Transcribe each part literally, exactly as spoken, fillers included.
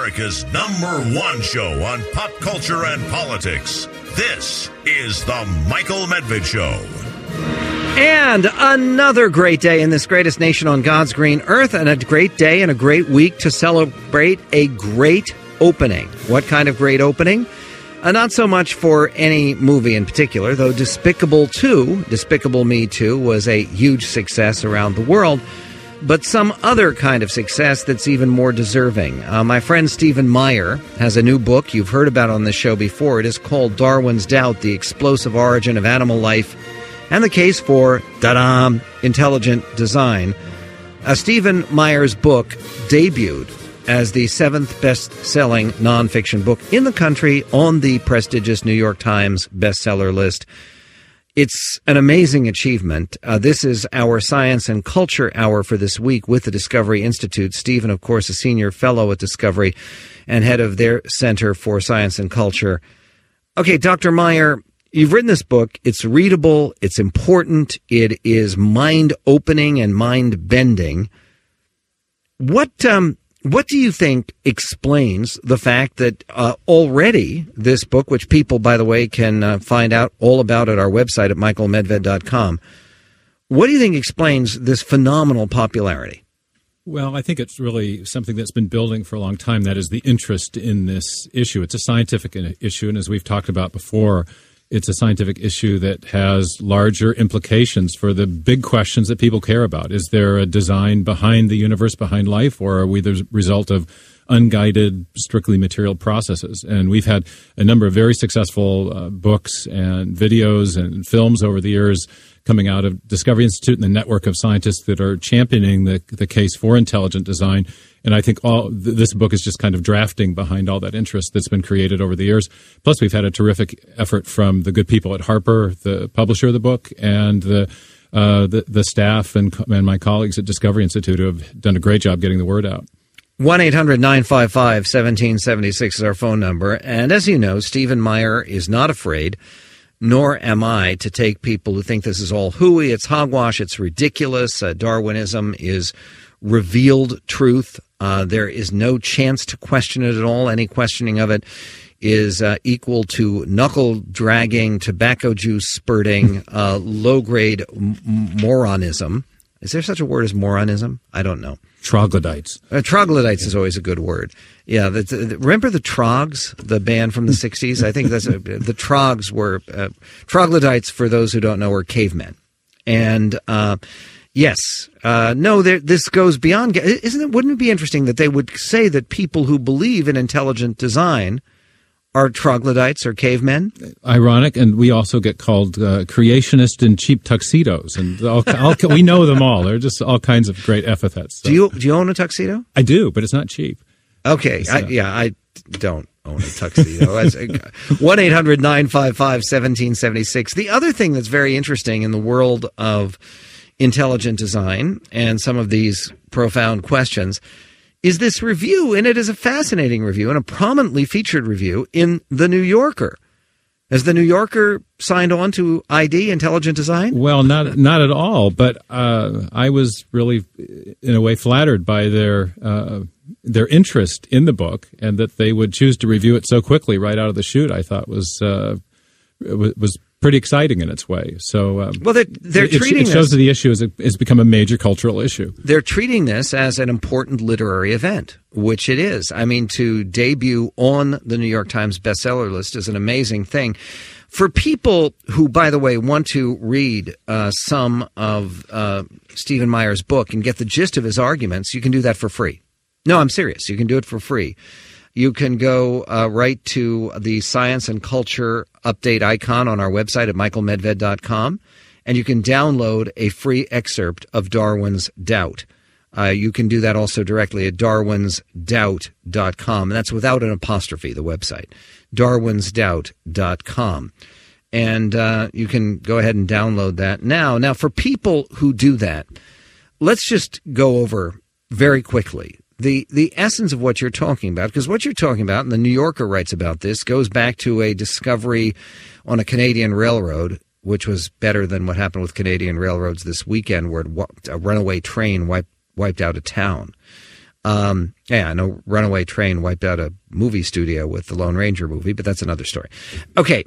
America's number one show on pop culture and politics. This is The Michael Medved Show. And another great day in this greatest nation on God's green earth, and a great day and a great week to celebrate a great opening. What kind of great opening? Uh, not so much for any movie in particular, though Despicable two, Despicable Me two, was a huge success around the world, but some other kind of success that's even more deserving. Uh, my friend Stephen Meyer has a new book you've heard about on this show before. It is called Darwin's Doubt, The Explosive Origin of Animal Life and the Case for, da-da, Intelligent Design. Uh, Stephen Meyer's book debuted as the seventh best-selling nonfiction book in the country on the prestigious New York Times bestseller list. It's an amazing achievement. Uh, this is our Science and Culture Hour for this week with the Discovery Institute. Stephen, of course, a senior fellow at Discovery and head of their Center for Science and Culture. Okay, Doctor Meyer, you've written this book. It's readable. It's important. It is mind-opening and mind-bending. What um, what do you think explains the fact that uh, already this book, which people, by the way, can uh, find out all about at our website at michael medved dot com, what do you think explains this phenomenal popularity? Well, I think it's really something that's been building for a long time. That is the interest in this issue. It's a scientific issue, and as we've talked about before, it's a scientific issue that has larger implications for the big questions that people care about. Is there a design behind the universe, behind life, or are we the result of unguided, strictly material processes? And we've had a number of very successful uh, books and videos and films over the years coming out of Discovery Institute and the network of scientists that are championing the, the case for intelligent design. And I think all th- this book is just kind of drafting behind all that interest that's been created over the years. Plus, we've had a terrific effort from the good people at Harper, the publisher of the book, and the uh, the, the staff and, and my colleagues at Discovery Institute who have done a great job getting the word out. one eight hundred nine five five one seven seven six is our phone number. And as you know, Stephen Meyer is not afraid, nor am I, to take people who think this is all hooey, it's hogwash, it's ridiculous, uh, Darwinism is revealed truth. Uh, there is no chance to question it at all. Any questioning of it is uh, equal to knuckle-dragging, tobacco juice spurting, uh, low-grade m- moronism. Is there such a word as moronism? I don't know. Troglodytes. Uh, troglodytes is always a good word. Yeah, the, the, remember the Trogs, the band from the sixties? I think that's a, the Trogs were uh, troglodytes. For those who don't know, were cavemen. And uh, yes, uh, no, there, this goes beyond. Isn't it? Wouldn't it be interesting that they would say that people who believe in intelligent design are troglodytes or cavemen? Ironic, and we also get called uh, creationists in cheap tuxedos, and all, all, we know them all. They're just all kinds of great epithets. So. Do you do you own a tuxedo? I do, but it's not cheap. Okay, so. I, yeah, I don't own a tuxedo. one eight hundred nine five five one seven seven six. The other thing that's very interesting in the world of intelligent design and some of these profound questions is this review, and it is a fascinating review and a prominently featured review in The New Yorker. Has The New Yorker signed on to I D, intelligent design? Well, not not at all, but uh, I was really, in a way, flattered by their uh, their interest in the book, and that they would choose to review it so quickly right out of the chute. I thought was uh, was pretty exciting in its way. So, um, well, they're, they're it, treating it shows this, that the issue has, has become a major cultural issue. They're treating this as an important literary event, which it is. I mean, to debut on the New York Times bestseller list is an amazing thing. For people who, by the way, want to read uh, some of uh, Stephen Meyer's book and get the gist of his arguments, you can do that for free. No, I'm serious. You can do it for free. You can go uh, right to the Science and Culture update icon on our website at michael medved dot com, and you can download a free excerpt of Darwin's Doubt. Uh, you can do that also directly at darwins doubt dot com, and that's without an apostrophe, the website, darwins doubt dot com. And uh, you can go ahead and download that now. Now, for people who do that, let's just go over very quickly the the essence of what you're talking about, because what you're talking about, and the New Yorker writes about this, goes back to a discovery on a Canadian railroad, which was better than what happened with Canadian railroads this weekend, where a runaway train wiped, wiped out a town. Um, yeah, I know Runaway Train wiped out a movie studio with the Lone Ranger movie, but that's another story. Okay,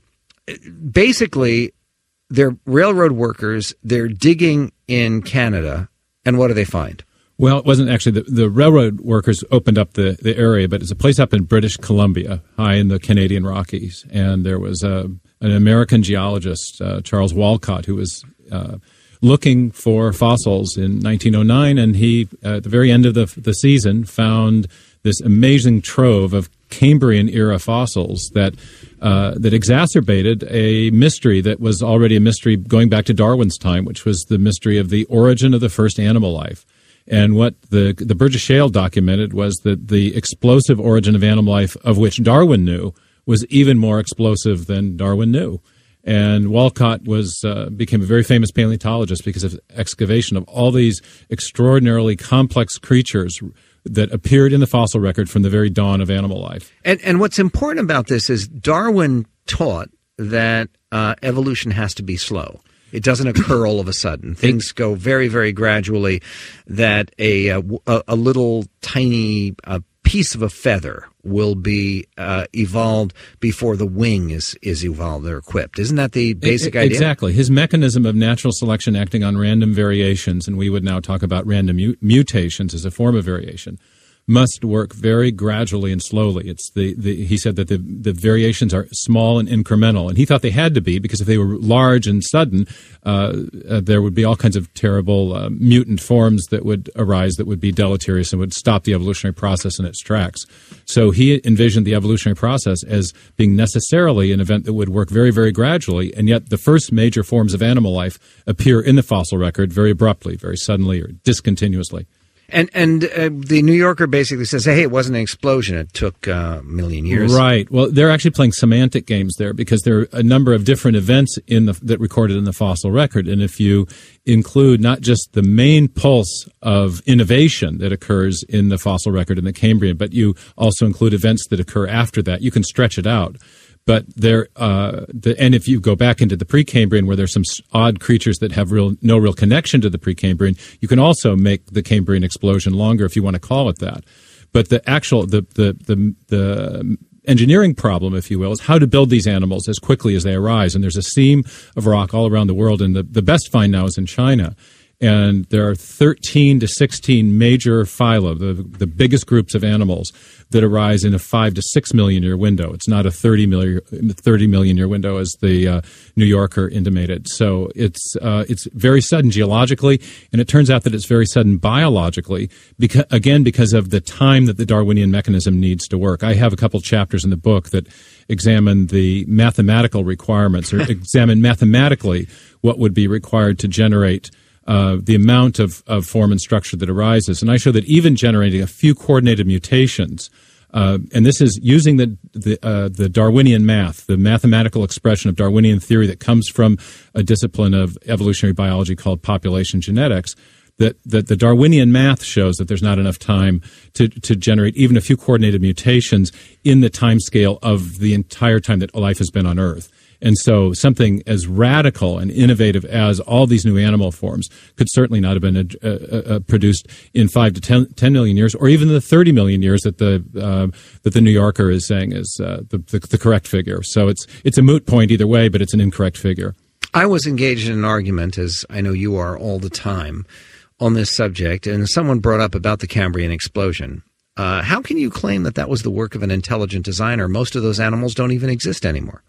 basically, they're railroad workers. They're digging in Canada, and what do they find? Well, it wasn't actually the, the railroad workers opened up the, the area, but it's a place up in British Columbia, high in the Canadian Rockies. And there was a, an American geologist, uh, Charles Walcott, who was uh, looking for fossils in nineteen oh nine. And he, uh, at the very end of the, the season, found this amazing trove of Cambrian-era fossils that uh, that exacerbated a mystery that was already a mystery going back to Darwin's time, which was the mystery of the origin of the first animal life. And what the the Burgess Shale documented was that the explosive origin of animal life, of which Darwin knew, was even more explosive than Darwin knew. And Walcott was uh, became a very famous paleontologist because of excavation of all these extraordinarily complex creatures that appeared in the fossil record from the very dawn of animal life. And, and what's important about this is Darwin taught that uh, evolution has to be slow. It doesn't occur all of a sudden. Things go very, very gradually, that a a, a little tiny uh, piece of a feather will be uh, evolved before the wing is, is evolved or equipped. Isn't that the basic idea? Exactly. His mechanism of natural selection acting on random variations, and we would now talk about random mu- mutations as a form of variation, must work very gradually and slowly. It's the, the he said that the, the variations are small and incremental, and he thought they had to be, because if they were large and sudden, uh, uh, there would be all kinds of terrible uh, mutant forms that would arise that would be deleterious and would stop the evolutionary process in its tracks. So he envisioned the evolutionary process as being necessarily an event that would work very, very gradually, and yet the first major forms of animal life appear in the fossil record very abruptly, very suddenly, or discontinuously. And and uh, the New Yorker basically says, hey, it wasn't an explosion. It took uh, a million years. Right. Well, they're actually playing semantic games there, because there are a number of different events in the that recorded in the fossil record. And if you include not just the main pulse of innovation that occurs in the fossil record in the Cambrian, but you also include events that occur after that, you can stretch it out. But there, uh, the, and if you go back into the Precambrian, where there's some odd creatures that have real no real connection to the Precambrian, you can also make the Cambrian explosion longer, if you want to call it that. But the actual the the the, the engineering problem, if you will, is how to build these animals as quickly as they arise. And there's a seam of rock all around the world, and the, the best find now is in China. And there are thirteen to sixteen major phyla, the, the biggest groups of animals, that arise in a five to six million year window. It's not a thirty million, thirty million year window, as the uh, New Yorker intimated. So it's uh, it's very sudden geologically, and it turns out that it's very sudden biologically, because, again, because of the time that the Darwinian mechanism needs to work. I have a couple chapters in the book that examine the mathematical requirements, or examine mathematically what would be required to generate Uh, the amount of, of form and structure that arises. And I show that even generating a few coordinated mutations, uh, and this is using the the, uh, the Darwinian math, the mathematical expression of Darwinian theory that comes from a discipline of evolutionary biology called population genetics, that, that the Darwinian math shows that there's not enough time to, to generate even a few coordinated mutations in the time scale of the entire time that life has been on Earth. And so something as radical and innovative as all these new animal forms could certainly not have been uh, uh, uh, produced in five to ten, ten million years, or even the thirty million years that the uh, that the New Yorker is saying is uh, the, the, the correct figure. So it's it's a moot point either way, but it's an incorrect figure. I was engaged in an argument, as I know you are all the time, on this subject, and someone brought up about the Cambrian explosion. Uh, how can you claim that that was the work of an intelligent designer? Most of those animals don't even exist anymore.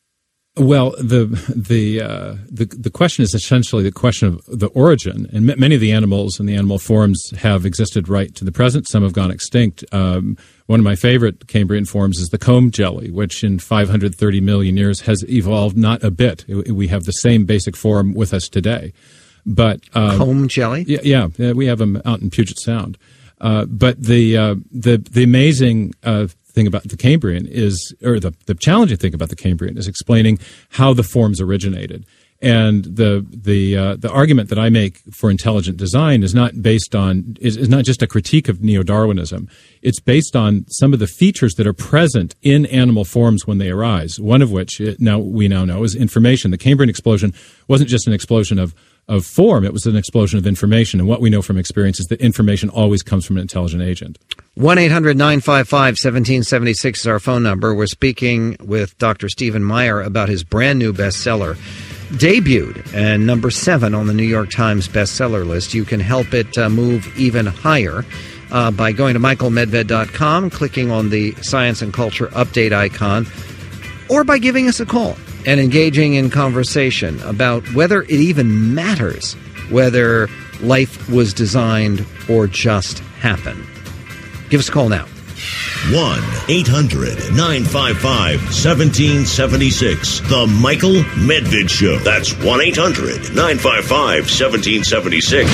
Well, the the uh, the the question is essentially the question of the origin, and m- many of the animals and the animal forms have existed right to the present. Some have gone extinct. Um, one of my favorite Cambrian forms is the comb jelly, which in five hundred thirty million years has evolved not a bit. We have the same basic form with us today. But um, comb jelly, yeah, yeah, we have them out in Puget Sound. Uh, but the uh, the the amazing uh, thing about the Cambrian is, or the, the challenging thing about the Cambrian is explaining how the forms originated. And the the uh, the argument that I make for intelligent design is not based on is, is not just a critique of neo-Darwinism. It's based on some of the features that are present in animal forms when they arise. One of which it, now we now know is information. The Cambrian explosion wasn't just an explosion of of form. It was an explosion of information. And what we know from experience is that information always comes from an intelligent agent. one eight hundred nine five five one seven seven six is our phone number. We're speaking with Doctor Stephen Meyer about his brand new bestseller, debuted and number seven on the New York Times bestseller list. You can help it uh, move even higher uh, by going to michael medved dot com, clicking on the Science and Culture Update icon, or by giving us a call and engaging in conversation about whether it even matters whether life was designed or just happened. Give us a call now. one eight hundred nine five five one seven seven six. The Michael Medved Show. That's one eight hundred nine five five one seven seven six.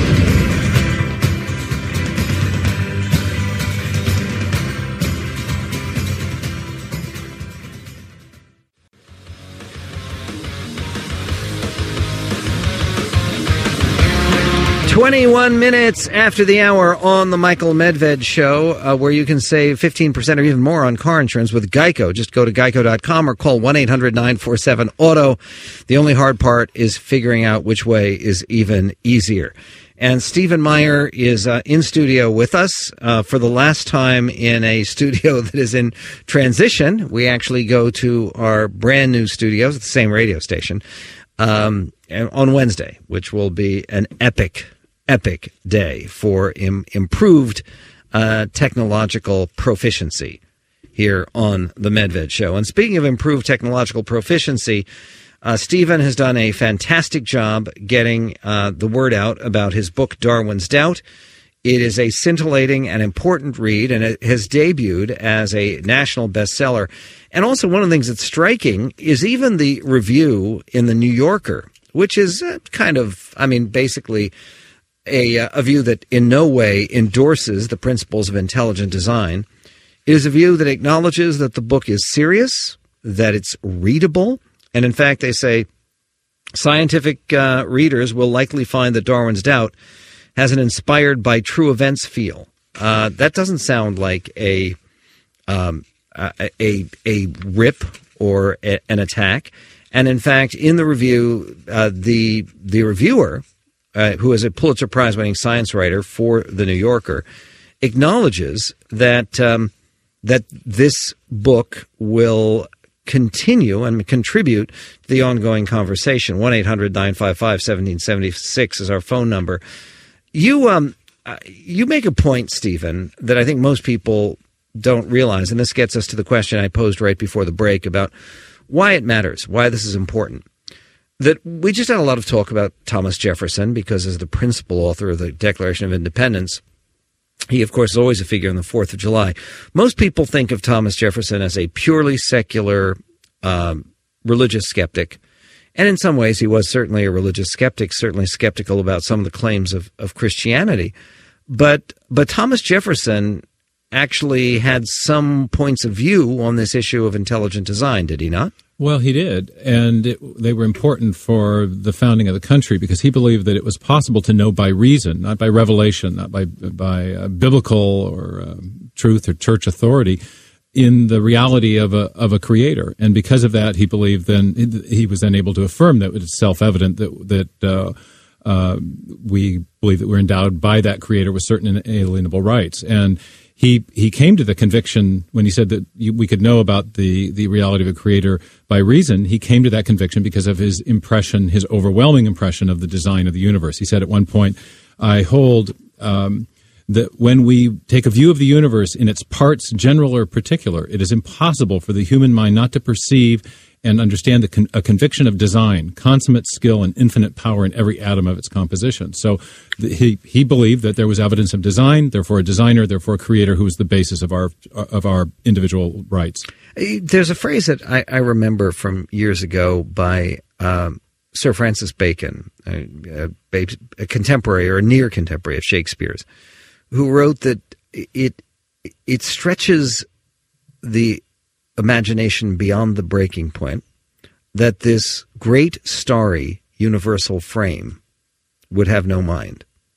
twenty-one minutes after the hour on the Michael Medved Show, uh, where you can save fifteen percent or even more on car insurance with Geico. Just go to geico dot com or call one eight hundred nine four seven auto. The only hard part is figuring out which way is even easier. And Stephen Meyer is uh, in studio with us uh, for the last time in a studio that is in transition. We actually go to our brand new studios at the same radio station um, on Wednesday, which will be an epic epic day for Im- improved uh, technological proficiency here on the Medved Show. And speaking of improved technological proficiency, uh, Stephen has done a fantastic job getting uh, the word out about his book, Darwin's Doubt. It is a scintillating and important read, and it has debuted as a national bestseller. And also one of the things that's striking is even the review in the New Yorker, which is uh, kind of, I mean, basically A, a view that in no way endorses the principles of intelligent design. It is a view that acknowledges that the book is serious, that it's readable, and in fact, they say scientific uh, readers will likely find that Darwin's Doubt has an inspired by true events feel. Uh, that doesn't sound like a um, a, a a rip or a, an attack. And in fact, in the review, uh, the the reviewer, Uh, who is a Pulitzer Prize-winning science writer for The New Yorker, acknowledges that um, that this book will continue and contribute to the ongoing conversation. one eight hundred nine five five one seven seven six is our phone number. You um uh, you make a point, Stephen, that I think most people don't realize, and this gets us to the question I posed right before the break about why it matters, why this is important. That we just had a lot of talk about Thomas Jefferson because as the principal author of the Declaration of Independence, he, of course, is always a figure on the fourth of July. Most people think of Thomas Jefferson as a purely secular um, religious skeptic. And in some ways, he was certainly a religious skeptic, certainly skeptical about some of the claims of, of Christianity. But but Thomas Jefferson actually had some points of view on this issue of intelligent design, did he not? Well, he did, and it, they were important for the founding of the country because he believed that it was possible to know by reason, not by revelation, not by by uh, biblical or uh, truth or church authority, in the reality of a of a creator. And because of that, he believed then he was then able to affirm that it was self-evident that that uh, uh, we believe that we're endowed by that creator with certain inalienable rights. And He he came to the conviction when he said that you, we could know about the, the reality of a creator by reason. He came to that conviction because of his impression, his overwhelming impression of the design of the universe. He said at one point, I hold um, that when we take a view of the universe in its parts, general or particular, it is impossible for the human mind not to perceive and understand the con- a conviction of design, consummate skill, and infinite power in every atom of its composition. So the, he he believed that there was evidence of design, therefore a designer, therefore a creator who was the basis of our of our individual rights. There's a phrase that I, I remember from years ago by um, Sir Francis Bacon, a, a, a contemporary or a near contemporary of Shakespeare's, who wrote that it it stretches the imagination beyond the breaking point, that this great starry universal frame would have no mind.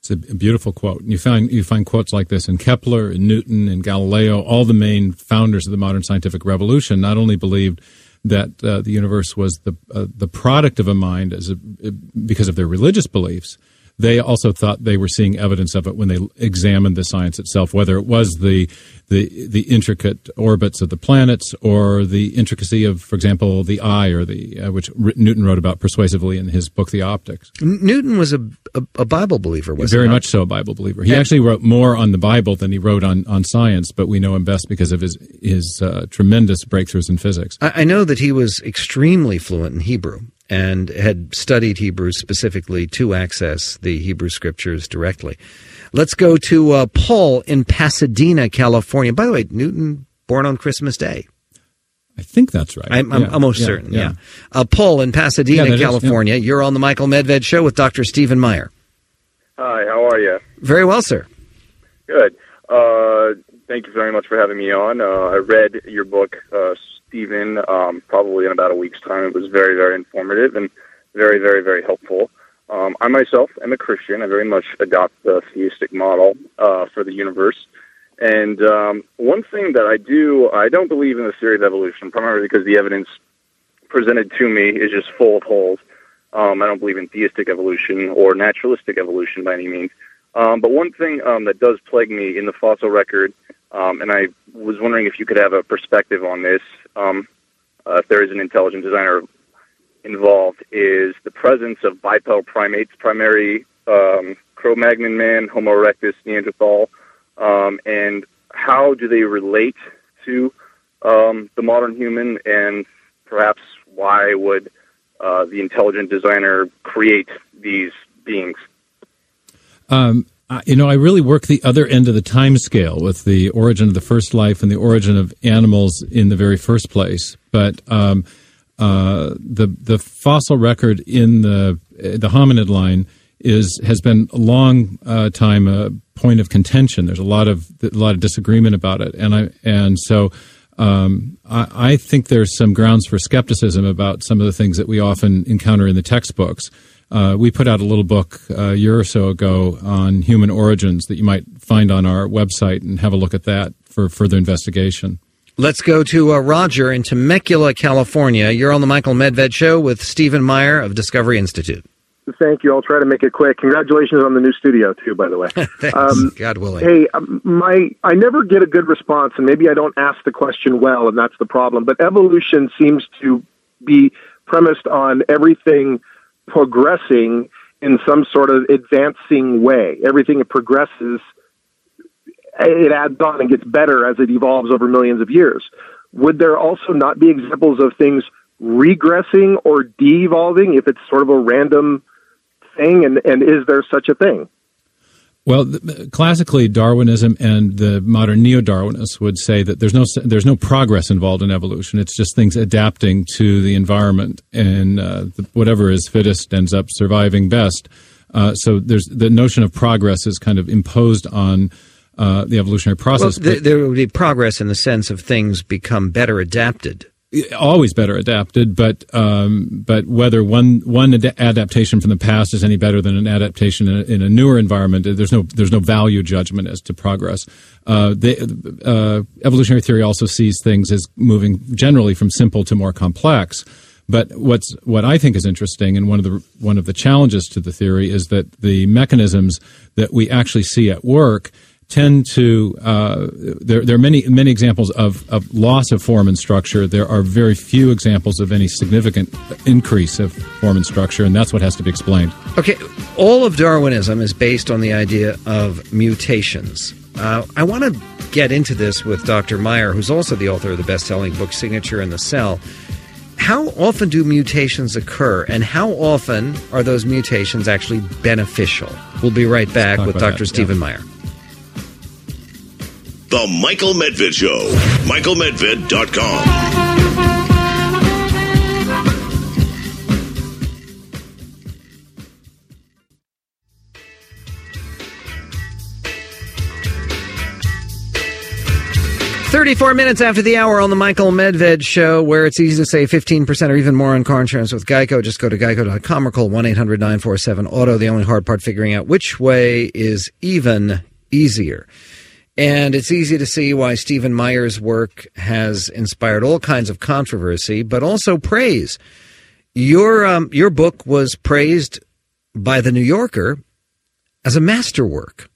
It's a beautiful quote. And you find you find quotes like this in Kepler, in Newton, in Galileo. All the main founders of the modern scientific revolution not only believed that uh, the universe was the uh, the product of a mind as a, because of their religious beliefs. They also thought they were seeing evidence of it when they examined the science itself, whether it was the the the intricate orbits of the planets or the intricacy of, for example, the eye, or the uh, which Newton wrote about persuasively in his book, The Optics. Newton was a, a, a Bible believer, was he? Very not? much so, a Bible believer. He and, actually wrote more on the Bible than he wrote on, on science, but we know him best because of his his uh, tremendous breakthroughs in physics. I, I know that he was extremely fluent in Hebrew and had studied Hebrew specifically to access the Hebrew Scriptures directly. Let's go to uh, Paul in Pasadena, California. By the way, Newton born on Christmas Day. I think that's right. I'm, I'm yeah. almost yeah. certain, yeah. yeah. Uh, Paul in Pasadena, yeah, California. Is, yeah. You're on the Michael Medved Show with Doctor Stephen Meyer. Hi, how are you? Very well, sir. Good. Uh, thank you very much for having me on. Uh, I read your book, uh, Stephen, um, probably in about a week's time. It was very, very informative and very, very, very helpful. Um, I myself am a Christian. I very much adopt the theistic model uh, for the universe. And um, one thing that I do, I don't believe in the theory of evolution, primarily because the evidence presented to me is just full of holes. Um, I don't believe in theistic evolution or naturalistic evolution by any means. Um, but one thing um, that does plague me in the fossil record, um, and I was wondering if you could have a perspective on this, um, uh, if there is an intelligent designer involved, is the presence of bipedal primates, primary um, Cro-Magnon man, Homo erectus, Neanderthal, um, and how do they relate to um, the modern human, and perhaps why would uh, the intelligent designer create these beings? Um, you know, I really work the other end of the time scale with the origin of the first life and the origin of animals in the very first place. But um, uh, the the fossil record in the the hominid line is has been a long uh, time a point of contention. There's a lot of a lot of disagreement about it, and I and so. Um, I, I think there's some grounds for skepticism about some of the things that we often encounter in the textbooks. Uh, we put out a little book uh, a year or so ago on human origins that you might find on our website and have a look at that for further investigation. Let's go to uh, Roger in Temecula, California. You're on the Michael Medved Show with Stephen Meyer of Discovery Institute. Thank you. I'll try to make it quick. Congratulations on the new studio, too, by the way. Thanks. Um, God willing. Hey, my I never get a good response, and maybe I don't ask the question well, and that's the problem. But evolution seems to be premised on everything progressing in some sort of advancing way. Everything it progresses, it adds on and gets better as it evolves over millions of years. Would there also not be examples of things regressing or de-evolving if it's sort of a random thing, and, and is there such a thing? Well, classically, Darwinism and the modern neo-Darwinists would say that there's no there's no progress involved in evolution. It's just things adapting to the environment, and uh, the, whatever is fittest ends up surviving best. Uh, so there's the notion of progress is kind of imposed on uh, the evolutionary process. Well, th- there would be progress in the sense of things become better adapted. Always better adapted, but um, but whether one one ad- adaptation from the past is any better than an adaptation in a, in a newer environment, there's no there's no value judgment as to progress. Uh, the, uh, evolutionary theory also sees things as moving generally from simple to more complex. But what's what I think is interesting, and one of the one of the challenges to the theory, is that the mechanisms that we actually see at work tend to uh, there, there are many many examples of, of loss of form and structure. There are very few examples of any significant increase of form and structure, and that's what has to be explained. Okay, all of Darwinism is based on the idea of mutations. Uh, I want to get into this with Doctor Meyer, who's also the author of the best-selling book Signature in the Cell. How often do mutations occur, and how often are those mutations actually beneficial? We'll be right back with Doctor That, Stephen yeah. Meyer. The Michael Medved Show. Michael Medved dot com. thirty-four minutes after the hour on the Michael Medved Show, where it's easy to save fifteen percent or even more on car insurance with Geico. Just go to geico dot com or call one eight hundred nine four seven auto. The only hard part, figuring out which way is even easier. And it's easy to see why Stephen Meyer's work has inspired all kinds of controversy, but also praise. Your um, your book was praised by The New Yorker as a masterwork.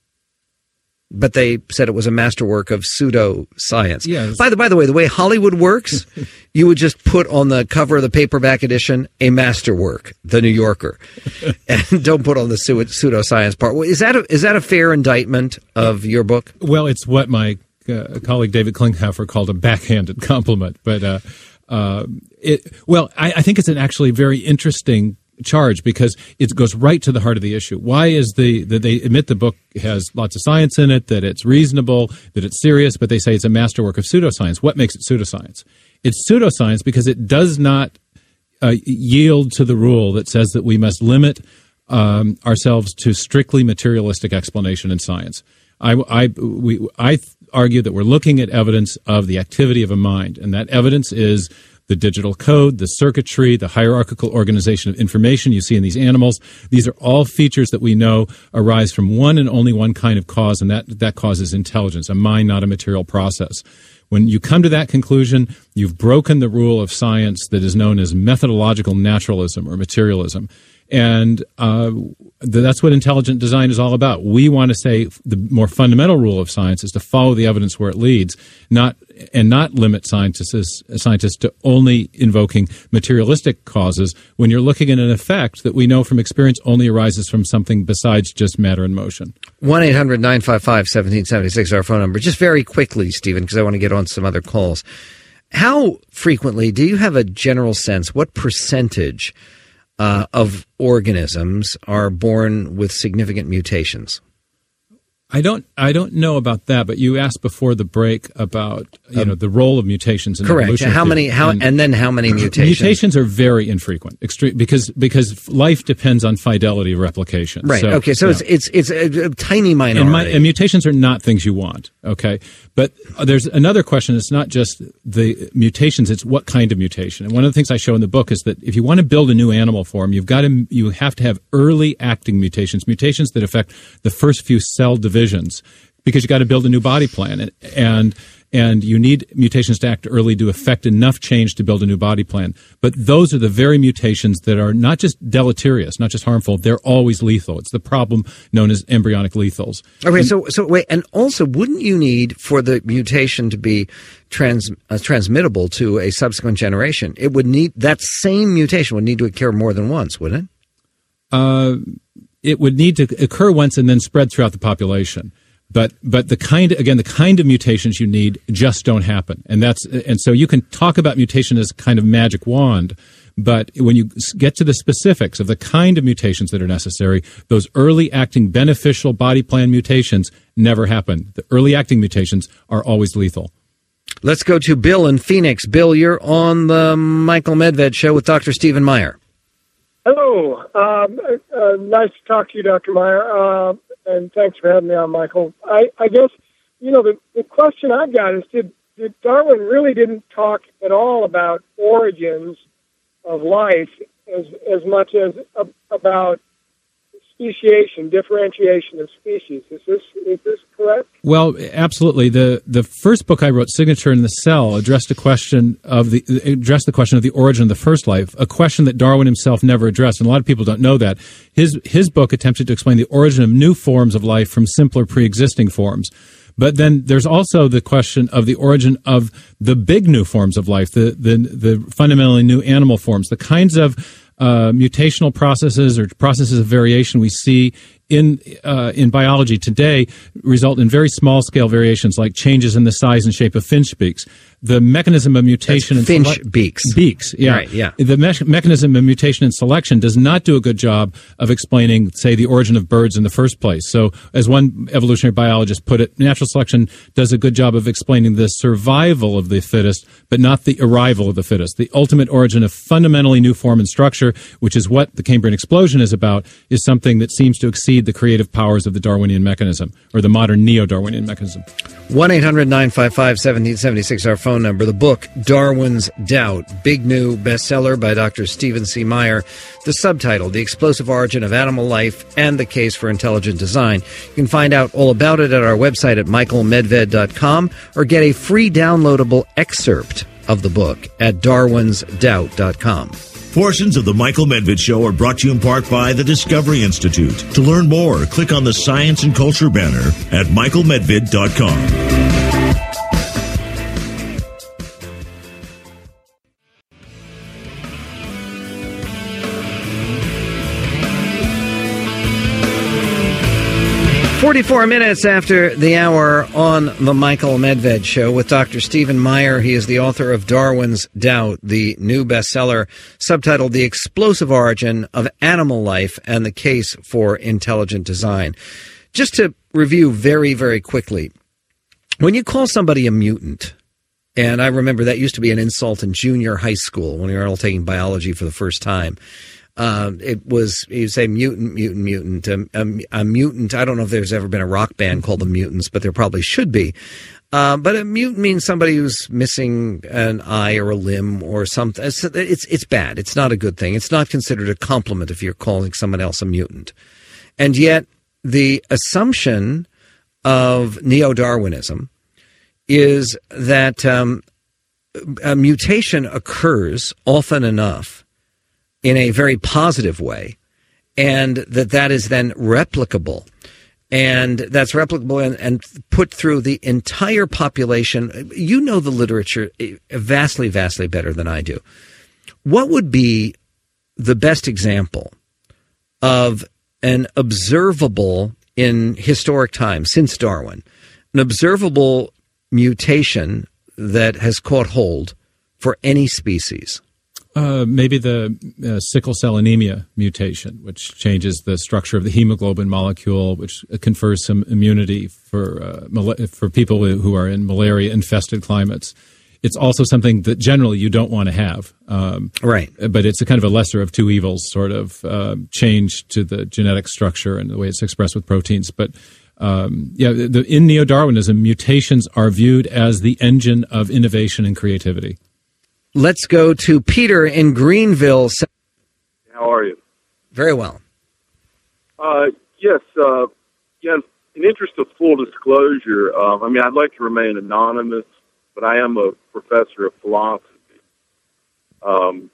But they said it was a masterwork of pseudoscience. Yes. By the by the way, the way Hollywood works, you would just put on the cover of the paperback edition a masterwork, The New Yorker, and don't put on the pseudoscience part. Is that a, is that a fair indictment of your book? Well, it's what my uh, colleague David Klinghoffer called a backhanded compliment. But uh, uh, it well, I, I think it's an actually very interesting charge because it goes right to the heart of the issue. Why is the that they admit the book has lots of science in it, that it's reasonable, that it's serious, but they say it's a masterwork of pseudoscience. What makes it pseudoscience? It's pseudoscience because it does not uh, yield to the rule that says that we must limit um, ourselves to strictly materialistic explanation in science. I, I, we, I argue that we're looking at evidence of the activity of a mind, and that evidence is the digital code, the circuitry, the hierarchical organization of information you see in these animals. These are all features that we know arise from one and only one kind of cause, and that, that cause is intelligence, a mind, not a material process. When you come to that conclusion, you've broken the rule of science that is known as methodological naturalism or materialism. And uh, that's what intelligent design is all about. We want to say the more fundamental rule of science is to follow the evidence where it leads, not and not limit scientists scientists to only invoking materialistic causes when you're looking at an effect that we know from experience only arises from something besides just matter and motion. one eight hundred nine five five one seven seven six is our phone number. Just very quickly, Stephen, because I want to get on some other calls. How frequently, do you have a general sense, what percentage Uh, of organisms are born with significant mutations? I don't. I don't know about that. But you asked before the break about you um, know the role of mutations in correct. evolution. How many? How and, and then how many mutations? Mutations are very infrequent, extreme because because life depends on fidelity of replication. Right. So, okay. So yeah. it's it's it's a, a tiny minority. And, my, and mutations are not things you want. Okay. But there's another question. It's not just the mutations. It's what kind of mutation. And one of the things I show in the book is that if you want to build a new animal form, you've got to you have to have early acting mutations, mutations that affect the first few cell divisions, because you got to build a new body plan, and and and you need mutations to act early to affect enough change to build a new body plan. But those are the very mutations that are not just deleterious, not just harmful, they're always lethal. It's the problem known as embryonic lethals. Okay, so so wait, and also, wouldn't you need for the mutation to be trans uh, transmittable to a subsequent generation? It would need that same mutation would need to occur more than once, wouldn't it? Uh, it would need to occur once and then spread throughout the population. But but the kind again the kind of mutations you need just don't happen, and that's and so you can talk about mutation as a kind of magic wand, but when you get to the specifics of the kind of mutations that are necessary, those early acting beneficial body plan mutations never happen. The early acting mutations are always lethal. Let's go to Bill in Phoenix. Bill, you're on the Michael Medved Show with Doctor Stephen Meyer. Hello, um, uh, nice to talk to you, Doctor Meyer. Uh, And thanks for having me on, Michael. I, I guess, you know, the, the question I've got is, did, did Darwin really didn't talk at all about origins of life as as much as uh, about speciation, differentiation of species. Is this is this correct? Well, absolutely. The the first book I wrote, Signature in the Cell, addressed a question of the addressed the question of the origin of the first life, a question that Darwin himself never addressed, and a lot of people don't know that. His his book attempted to explain the origin of new forms of life from simpler pre-existing forms. But then there's also the question of the origin of the big new forms of life, the the, the fundamentally new animal forms, the kinds of uh, mutational processes or processes of variation we see in uh, in biology today result in very small scale variations like changes in the size and shape of finch beaks. The mechanism of mutation That's and finch sele- beaks. Beaks, yeah. Right, yeah. The me- mechanism of mutation and selection does not do a good job of explaining, say, the origin of birds in the first place. So, as one evolutionary biologist put it, natural selection does a good job of explaining the survival of the fittest, but not the arrival of the fittest. The ultimate origin of fundamentally new form and structure, which is what the Cambrian explosion is about, is something that seems to exceed exceed the creative powers of the Darwinian mechanism, or the modern neo-Darwinian mechanism. one eight hundred nine five five one seven seven six, our phone number. The book, Darwin's Doubt, big new bestseller by Doctor Stephen C. Meyer. The subtitle, The Explosive Origin of Animal Life and the Case for Intelligent Design. You can find out all about it at our website at michael medved dot com or get a free downloadable excerpt of the book at darwins doubt dot com. Portions of the Michael Medved Show are brought to you in part by the Discovery Institute. To learn more, click on the Science and Culture banner at michael medved dot com. forty-four minutes after the hour on the Michael Medved Show with Doctor Stephen Meyer. He is the author of Darwin's Doubt, the new bestseller, subtitled The Explosive Origin of Animal Life and the Case for Intelligent Design. Just to review very, very quickly, when you call somebody a mutant, and I remember that used to be an insult in junior high school when we were all taking biology for the first time. Uh, it was, you say mutant, mutant, mutant, um, a, a mutant. I don't know if there's ever been a rock band called the Mutants, but there probably should be. Uh, but a mutant means somebody who's missing an eye or a limb or something. It's, it's, it's bad. It's not a good thing. It's not considered a compliment if you're calling someone else a mutant. And yet the assumption of neo-Darwinism is that um, a mutation occurs often enough in a very positive way, and that that is then replicable. And that's replicable and, and put through the entire population. You know the literature vastly, vastly better than I do. What would be the best example of an observable, in historic times, since Darwin, an observable mutation that has caught hold for any species? Uh, maybe the uh, sickle cell anemia mutation, which changes the structure of the hemoglobin molecule, which confers some immunity for uh, mal- for people who are in malaria-infested climates. It's also something that generally you don't want to have. Um, right. But it's a kind of a lesser of two evils sort of uh, change to the genetic structure and the way it's expressed with proteins. But um, yeah, the, in neo-Darwinism, mutations are viewed as the engine of innovation and creativity. Let's go to Peter in Greenville. How are you? Very well. Uh, yes. Uh, yeah. In interest of full disclosure, uh, I mean, I'd like to remain anonymous, but I am a professor of philosophy. Um,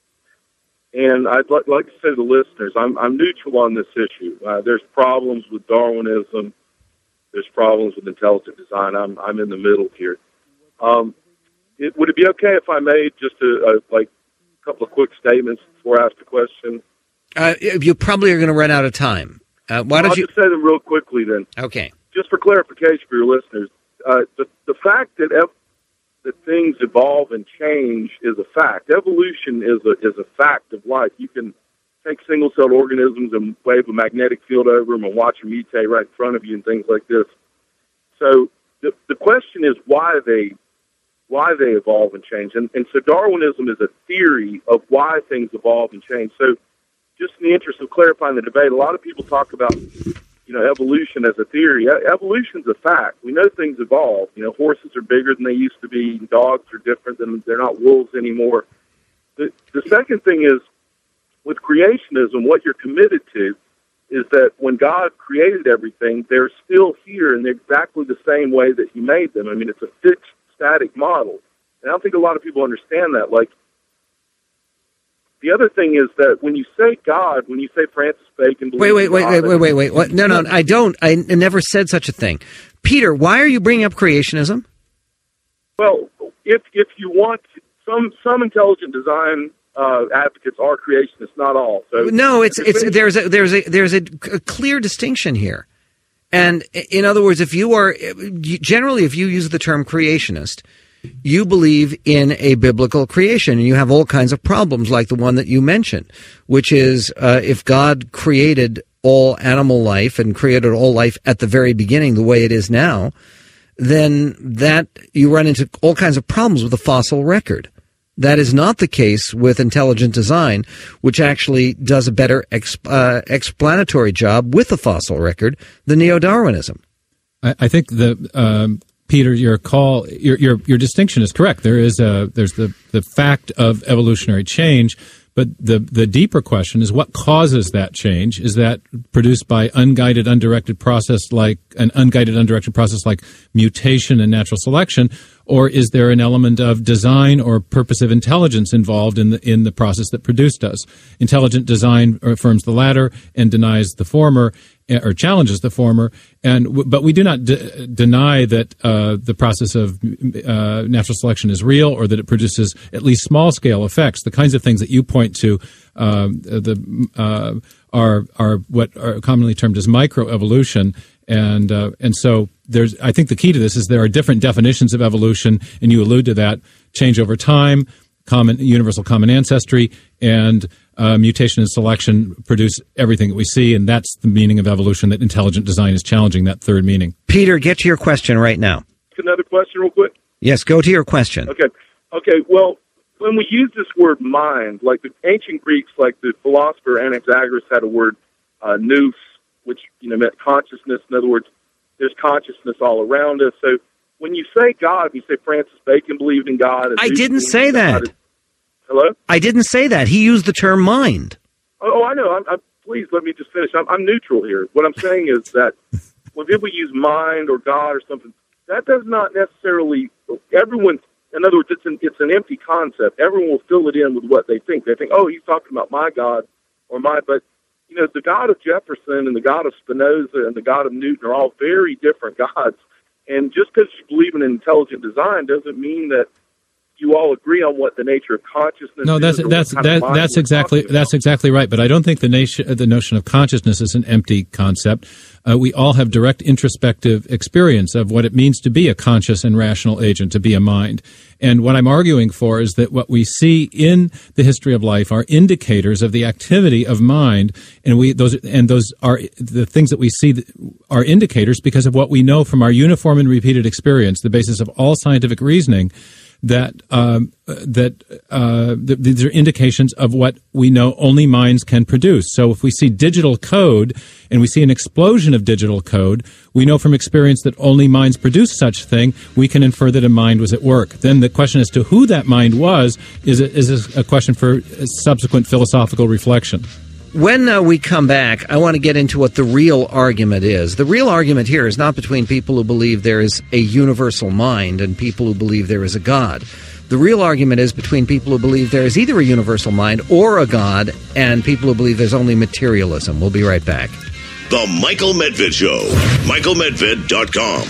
and I'd li- like to say to the listeners, I'm, I'm neutral on this issue. Uh, there's problems with Darwinism. There's problems with intelligent design. I'm, I'm in the middle here. Um, It, would it be okay if I made just a, a like a couple of quick statements before I ask the question? Uh, you probably are going to run out of time. Uh, why don't I'll you just say them real quickly then? Okay. Just for clarification for your listeners, uh, the the fact that ev- that things evolve and change is a fact. Evolution is a is a fact of life. You can take single celled organisms and wave a magnetic field over them and watch them mutate right in front of you and things like this. So the the question is why they. why they evolve and change. And, and so Darwinism is a theory of why things evolve and change. So just in the interest of clarifying the debate, a lot of people talk about, you know, evolution as a theory. Evolution's a fact. We know things evolve. You know, horses are bigger than they used to be. Dogs are different than, they're not wolves anymore. The, the second thing is, with creationism, what you're committed to is that when God created everything, they're still here in exactly the same way that he made them. I mean, it's a fixed, static model. And I don't think a lot of people understand that. Like, the other thing is that when you say God, when you say Francis Bacon... Wait, wait, wait, wait, wait, wait, wait. What? No, no, I don't. I never said such a thing. Peter, why are you bringing up creationism? Well, if if you want... Some, some intelligent design uh, advocates are creationists, not all. So no, it's it's there's a, there's a there's a clear distinction here. And in other words, if you are generally, if you use the term creationist, you believe in a biblical creation, and you have all kinds of problems like the one that you mentioned, which is uh, if God created all animal life and created all life at the very beginning the way it is now, then that you run into all kinds of problems with the fossil record. That is not the case with intelligent design, which actually does a better exp- uh, explanatory job with the fossil record than neo-Darwinism. I, I think the um, Peter, your call, your, your your distinction is correct. There is a there's the the fact of evolutionary change. But the the deeper question is what causes that change? Is that produced by unguided, undirected process like an unguided, undirected process like mutation and natural selection, or is there an element of design or purposive intelligence involved in the in the process that produced us? Intelligent design affirms the latter and denies the former, or challenges the former. And but we do not de- deny that uh, the process of uh, natural selection is real, or that it produces at least small scale effects. The kinds of things that you point to um, the uh, are are what are commonly termed as microevolution, and uh, and so there's. I think the key to this is there are different definitions of evolution, and you allude to that: change over time, common universal common ancestry, and Uh, mutation and selection produce everything that we see, and that's the meaning of evolution, that intelligent design is challenging that third meaning. Peter, get to your question right now. Another question real quick? Yes, go to your question. Okay. Okay, well, when we use this word mind, like the ancient Greeks, like the philosopher Anaxagoras had a word, uh, nous, which, you know, meant consciousness. In other words, there's consciousness all around us. So when you say God, you say Francis Bacon believed in God. And I didn't say that. God. Hello? I didn't say that. He used the term mind. Oh, I know. I'm, I'm, please let me just finish. I'm, I'm neutral here. What I'm saying is that when people use mind or God or something, that does not necessarily, everyone, in other words, it's an, it's an empty concept. Everyone will fill it in with what they think. They think, oh, he's talking about my God or my, but, you know, the God of Jefferson and the God of Spinoza and the God of Newton are all very different gods. And just because you believe in intelligent design doesn't mean that you all agree on what the nature of consciousness no, that's is. that's that, that's exactly that's exactly right. But I don't think the nation the notion of consciousness is an empty concept. Uh, we all have direct introspective experience of what it means to be a conscious and rational agent, to be a mind. And what I'm arguing for is that what we see in the history of life are indicators of the activity of mind, and we those and those are the things that we see are indicators because of what we know from our uniform and repeated experience, the basis of all scientific reasoning. That um, that uh, th- these are indications of what we know only minds can produce. So if we see digital code and we see an explosion of digital code, we know from experience that only minds produce such thing. We can infer that a mind was at work. Then the question as to who that mind was is a, is a question for subsequent philosophical reflection. When uh, we come back, I want to get into what the real argument is. The real argument here is not between people who believe there is a universal mind and people who believe there is a God. The real argument is between people who believe there is either a universal mind or a God and people who believe there's only materialism. We'll be right back. The Michael Medved Show. Michael Medved dot com.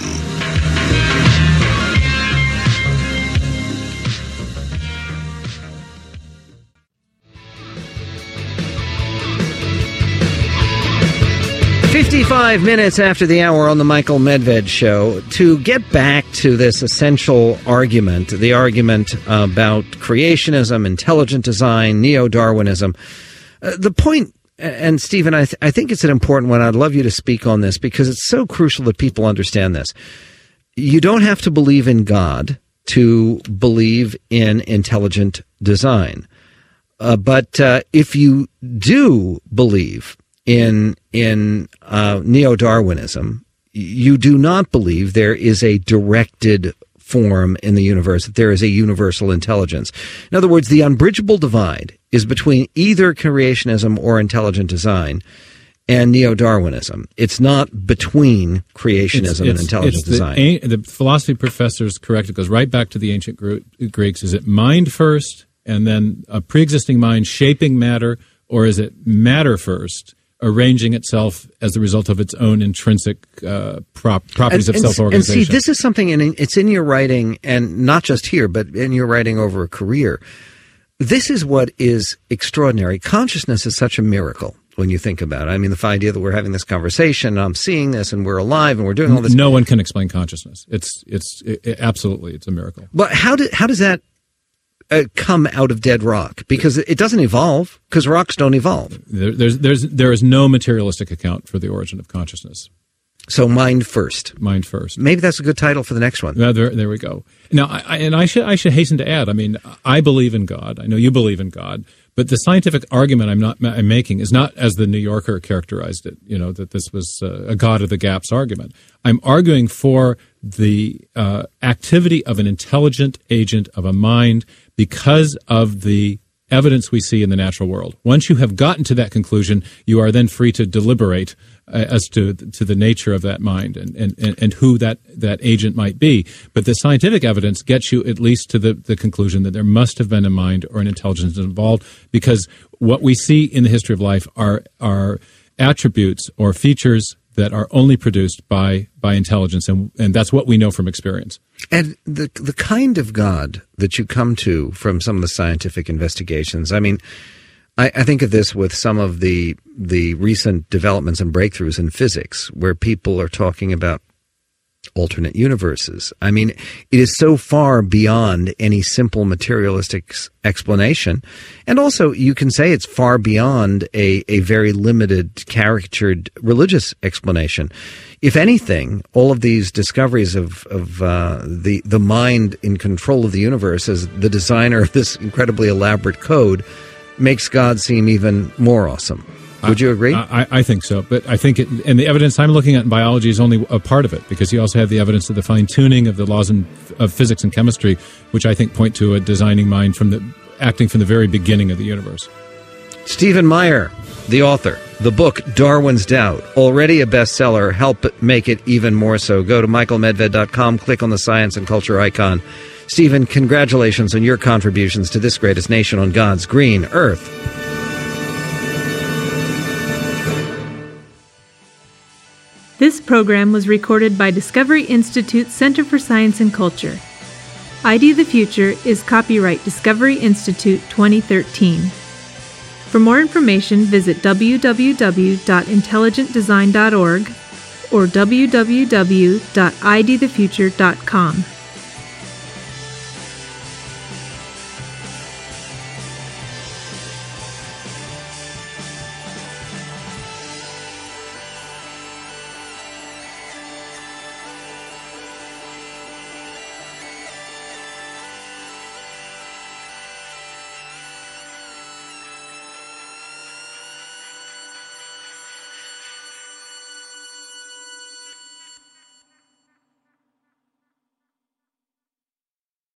fifty-five minutes after the hour on the Michael Medved Show, to get back to this essential argument, the argument about creationism, intelligent design, neo-Darwinism, uh, the point, and Stephen, I, th- I think it's an important one. I'd love you to speak on this because it's so crucial that people understand this. You don't have to believe in God to believe in intelligent design. Uh, but uh, if you do believe in in uh, neo-Darwinism, you do not believe there is a directed form in the universe, that there is a universal intelligence. In other words, the unbridgeable divide is between either creationism or intelligent design and neo-Darwinism. It's not between creationism it's, it's, and intelligent it's the, design. The philosophy professor is correct. It goes right back to the ancient Greeks. Is it mind first and then a pre-existing mind shaping matter, or is it matter first, arranging itself as a result of its own intrinsic uh, prop, properties and, of and, self-organization? And see, this is something, and it's in your writing, and not just here, but in your writing over a career. This is what is extraordinary. Consciousness is such a miracle when you think about it. I mean, the idea that we're having this conversation, I'm seeing this, and we're alive, and we're doing all this. No one can explain consciousness. It's it's it, it, absolutely, it's a miracle. But how do, how does that Uh, come out of dead rock? Because it doesn't evolve, because rocks don't evolve. There, there's, there's, there is no materialistic account for the origin of consciousness. So mind first. Mind first. Maybe that's a good title for the next one. Uh, there, there we go. Now, I, I, and I should I should hasten to add. I mean, I believe in God. I know you believe in God. But the scientific argument I'm not I'm making is not as the New Yorker characterized it. You know, that this was uh, a God of the gaps argument. I'm arguing for the uh, activity of an intelligent agent of a mind because of the evidence we see in the natural world. Once you have gotten to that conclusion, you are then free to deliberate uh, as to to the nature of that mind and, and, and who that, that agent might be. But the scientific evidence gets you at least to the, the conclusion that there must have been a mind or an intelligence involved, because what we see in the history of life are are attributes or features that are only produced by by intelligence, and and that's what we know from experience. And the the kind of God that you come to from some of the scientific investigations, I mean, I, I think of this with some of the the recent developments and breakthroughs in physics, where people are talking about alternate universes. I mean, it is so far beyond any simple materialistic explanation. And also, you can say it's far beyond a, a very limited, caricatured religious explanation. If anything, all of these discoveries of, of uh, the, the mind in control of the universe as the designer of this incredibly elaborate code makes God seem even more awesome. Would you agree? I, I, I think so, but I think, it, and the evidence I'm looking at in biology is only a part of it, because you also have the evidence of the fine-tuning of the laws in, of physics and chemistry, which I think point to a designing mind from the acting from the very beginning of the universe. Stephen Meyer, the author, the book Darwin's Doubt, already a bestseller. Help it make it even more so. Go to michael medved dot com, click on the science and culture icon. Stephen, congratulations on your contributions to this greatest nation on God's green earth. This program was recorded by Discovery Institute Center for Science and Culture. I D the Future is copyright Discovery Institute twenty thirteen. For more information, visit w w w dot intelligent design dot org or w w w dot i d the future dot com.